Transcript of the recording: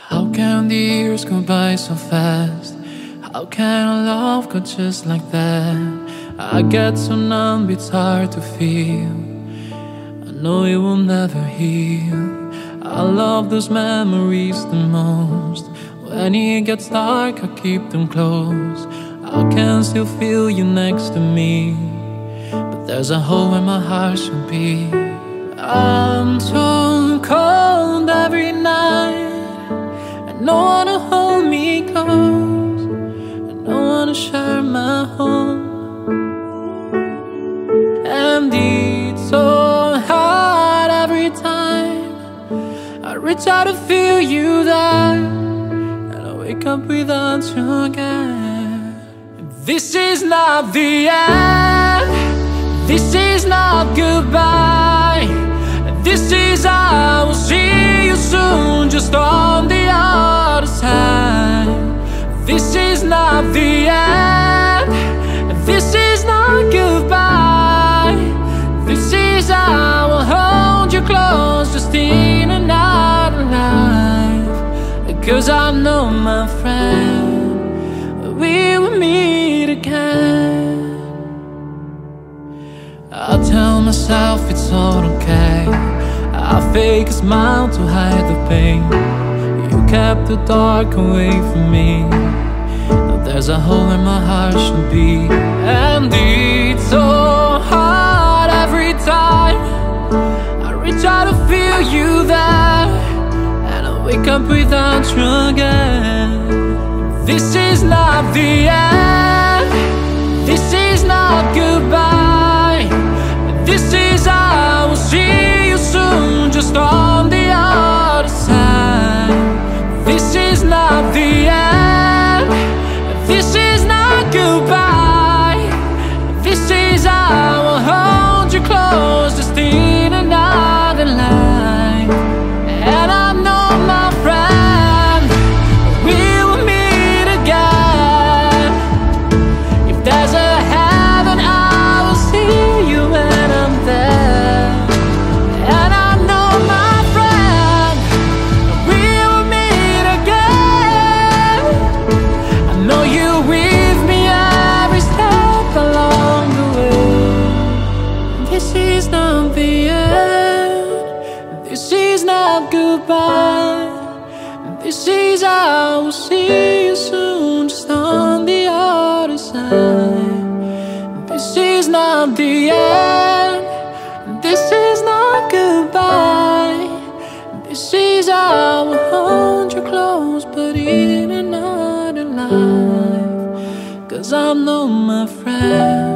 How can the years go by so fast? How can a love go just like that? I get so numb, it's hard to feel. I know it will never heal. I love those memories the most. When it gets dark, I keep them close. I can still feel you next to me, but there's a hole where my heart should be. I'm so cold every night, and no one to hold me close, and no one to share my home. And it's so hard every time I reach out to feel you there, and I wake up without you again. This is not the end, this is not goodbye. This is I will see you soon, just on the other side. This is not the end, this is not goodbye. This is I will hold you close, just in another life. 'Cause I know, my friend, we will meet again. I tell myself it's all okay, I fake a smile to hide the pain. You kept the dark away from me. Now there's a hole where my heart should be. And it's so hard every time I reach out to feel you there, and I wake up without you again. This is not the end, this is not goodbye. This is I will see you soon, just on the other side. This is not the end, this is not goodbye. This is I will hold you close, just in another life. And I know, my friend, we will meet again. If there's a heaven, I will see you when I'm there. And I know, my friend, we will meet again. I know you're with me every step along the way. This is not the end, this is not goodbye. This is I will see you soon, just on the other side. This is not the end, this is not goodbye. This is I will hold you close, but in another life. 'Cause I know, my friend,